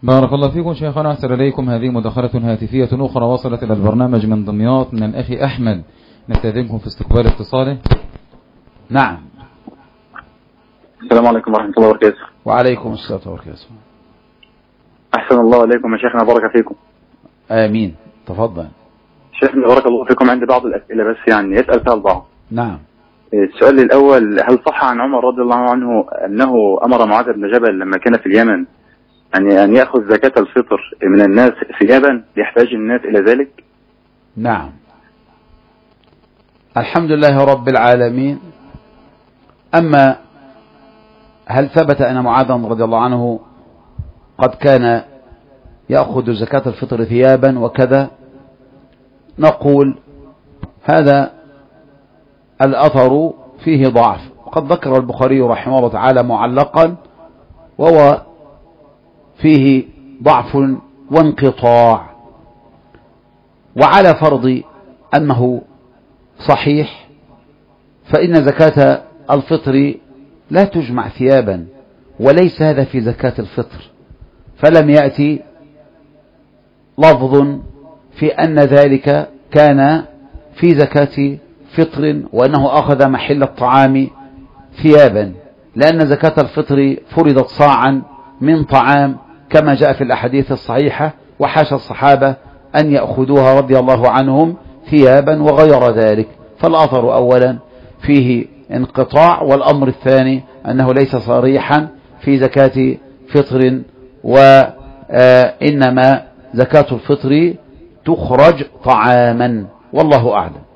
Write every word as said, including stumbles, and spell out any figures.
بارك الله فيكم شيخنا، أحسن إليكم. هذه مداخلة هاتفية أخرى وصلت إلى البرنامج من دمياط من الأخ أحمد، نستأذنكم في استقبال اتصاله. نعم. السلام عليكم ورحمة الله وبركاته. وعليكم السلام وبركاته. أحسن الله عليكم يا شيخنا، بارك فيكم. آمين. تفضل شيخنا بارك الله فيكم. عندي بعض الأسئلة بس يعني يسأل فيها البعض. نعم. السؤال الأول، هل صح عن عمر رضي الله عنه أنه أمر معاذ بن جبل لما كان في اليمن أن أن يأخذ زكاة الفطر من الناس ثيابا ليحتاج الناس إلى ذلك؟ نعم. الحمد لله رب العالمين. أما هل ثبت أن معاذ رضي الله عنه قد كان يأخذ زكاة الفطر ثيابا وكذا، نقول هذا الأثر فيه ضعف، وقد ذكر البخاري رحمه الله تعالى معلقا، وهو فيه ضعف وانقطاع. وعلى فرض أنه صحيح فإن زكاة الفطر لا تجمع ثيابا، وليس هذا في زكاة الفطر، فلم يأتي لفظ في أن ذلك كان في زكاة فطر وأنه أخذ محل الطعام ثيابا، لأن زكاة الفطر فرضت صاعا من طعام كما جاء في الأحاديث الصحيحة، وحاشا الصحابة أن يأخذوها رضي الله عنهم ثيابا وغير ذلك. فالأثر أولا فيه انقطاع، والأمر الثاني أنه ليس صريحا في زكاة فطر، وإنما زكاة الفطر تخرج طعاما، والله أعلم.